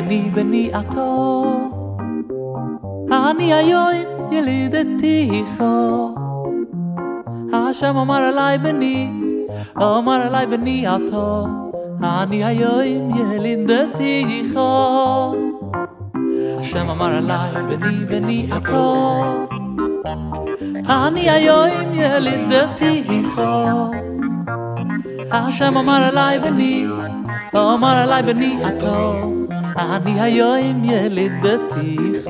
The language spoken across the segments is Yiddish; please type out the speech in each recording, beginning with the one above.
בני עתו אני היום ילידתיך השם אמר עליי בני עתו אני היום ילידתיך השם אמר עליי בני עתו אני היום ילידתיך השם אמר עליי בני עתו אני היום ילידתיך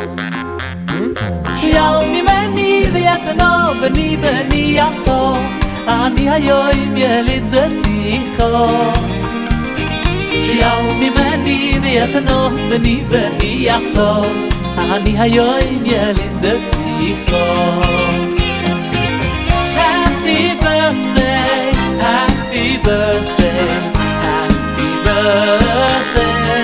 שיעל ממני ויתנו בני עתו אני היום ילידתיך שיעל ממני ויתנו בני עתו אני היום ילידתיך Happy birthday, happy birthday, happy birthday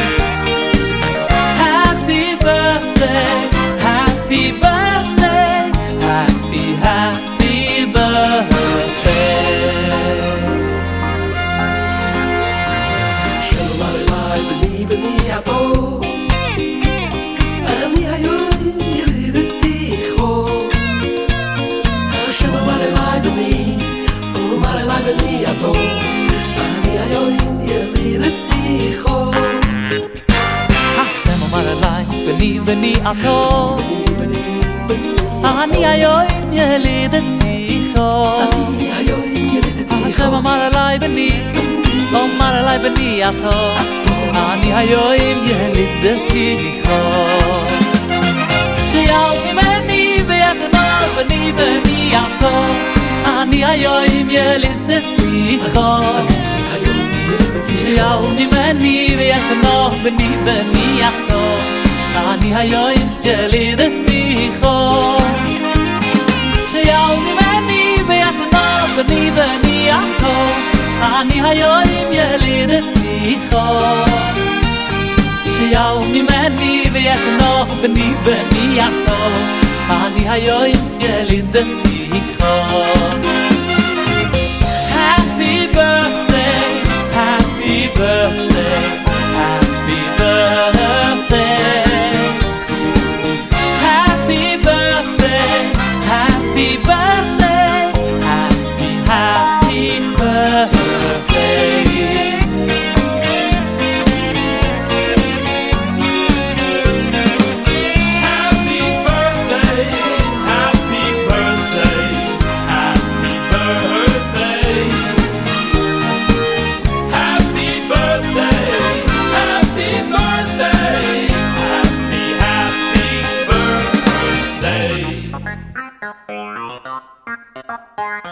Happy birthday, happy birthday, happy birthday Shalom alai beni ato Ani hayom yelideticho Hashem amar elai beni ato Ani hayom yelideticho Hashem amar alai beni ato אני היום ילידתיך השם אמר עליי בני עתו אני היום ילידתיך שיעל ממני ויתנו בני עתו אני היום ילידתיך שיעל ממני ויתנו בני עתו אני היום ילידתיך שיעל ממני ויתנו בני עתו אני היום ילידתיך שיעל ממני ויתנו בני עתו אני היום ילידתיך Happy birthday, happy birthday, happy birthday Happy birthday, happy birthday, happy birthday Happy birthday, happy birthday, happy birthday Happy birthday, happy birthday, happy birthday